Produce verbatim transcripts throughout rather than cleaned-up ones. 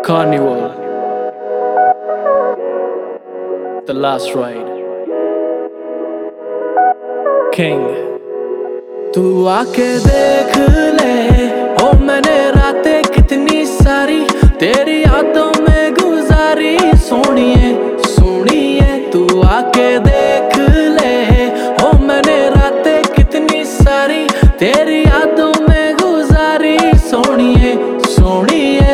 Carnival, The Last Ride, King। तू आके देख ले, ओ मैंने रातें कितनी सारी तेरी यादों में गुजारी। सोनिए सोनिए तू आके देख ले, ओ मैंने रातें कितनी सारी तेरी यादों में गुजारी। सोनिए सोनिए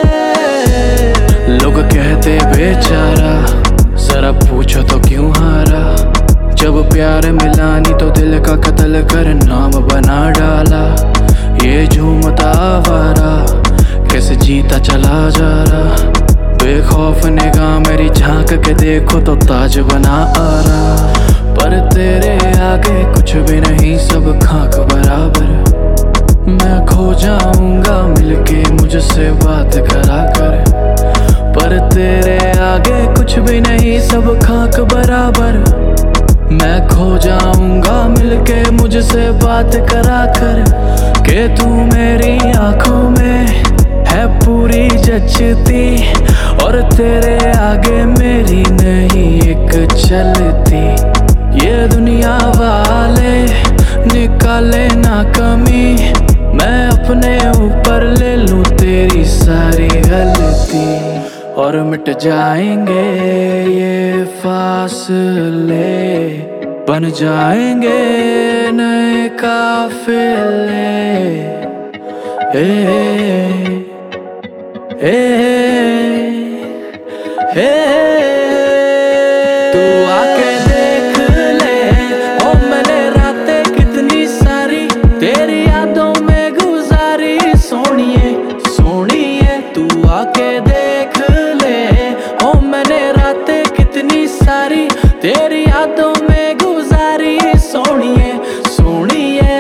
लोग कहते बेचारा, जरा पूछो तो क्यों हारा। जब प्यार मिला नहीं तो दिल का कत्ल कर नाम बना डाला। ये झूमता आवारा कैसे जीता चला जा रहा। बेखौफ निगाह मेरी झांक के देखो तो ताज बना आ रहा। पर तेरे आगे कुछ भी नहीं, सब खाक बराबर। मैं खो जाऊंगा मिलके मुझसे बात करा कर। पर तेरे आगे कुछ भी नहीं, सब खाक बराबर। मैं खो जाऊंगा मिलके मुझसे बात करा कर। के तू मेरी आंखों में है पूरी जचती, और तेरे आगे मेरी नहीं एक चलती। ये दुनिया वाले निकाले ना कमी, मैं अपने ऊपर ले लूं तेरी सारी गलती। और मिट जाएंगे ये फासले, बन जाएंगे नए काफिले। ए, ए, ए, तू आके देख ले, ओ मैंने रातें कितनी सारी तेरी यादों में गुजारी। सोनिए सोनिए तू आके देख ले, ओ मैंने रातें कितनी सारी तेरी यादों में गुजारी। सोनिए सोनिए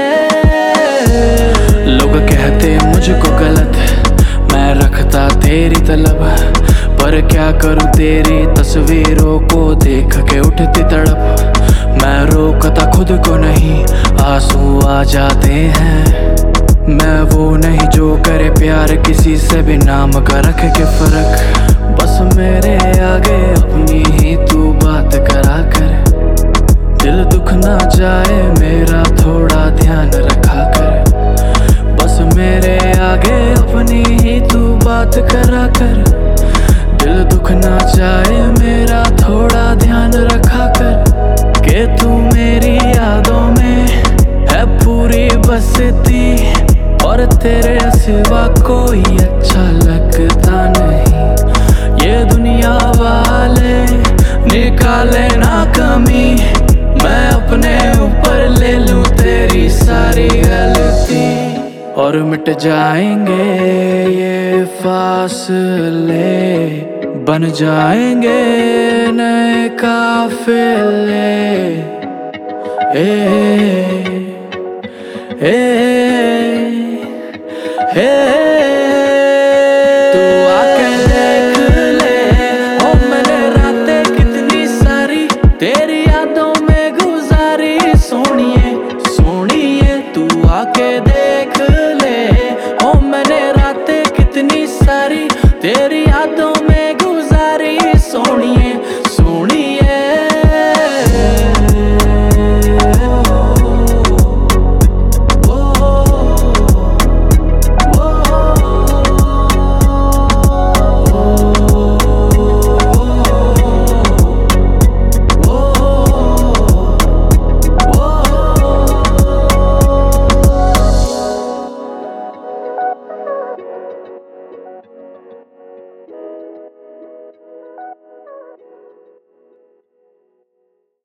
लोग कहते मुझको गलत, मैं रखता तेरी तलब। पर क्या करूं तेरी तस्वीरों को देख के उठती तड़प। मैं रोकता खुद को नहीं, आंसू आ जाते हैं। मैं वो नहीं जो करे प्यार किसी से भी नाम का रख के फर्क। बस मेरे आगे अपनी ही तू बात करा कर। दिल दुख ना जाए मेरा थोड़ा ध्यान रखा कर। बस मेरे आगे अपनी ही तू बात करा कर। दिल दुख ना जाए मेरा थोड़ा ध्यान रखा कर। के तू मेरी यादों में है पूरी बसती, और तेरे सिवा कोई अच्छा लगता नहीं। ये दुनिया वाले निकाले ना कमी, मैं अपने ऊपर ले लूं तेरी सारी गलती। और मिट जाएंगे ये फासले, बन जाएंगे नए काफिले। ए, ए, ए,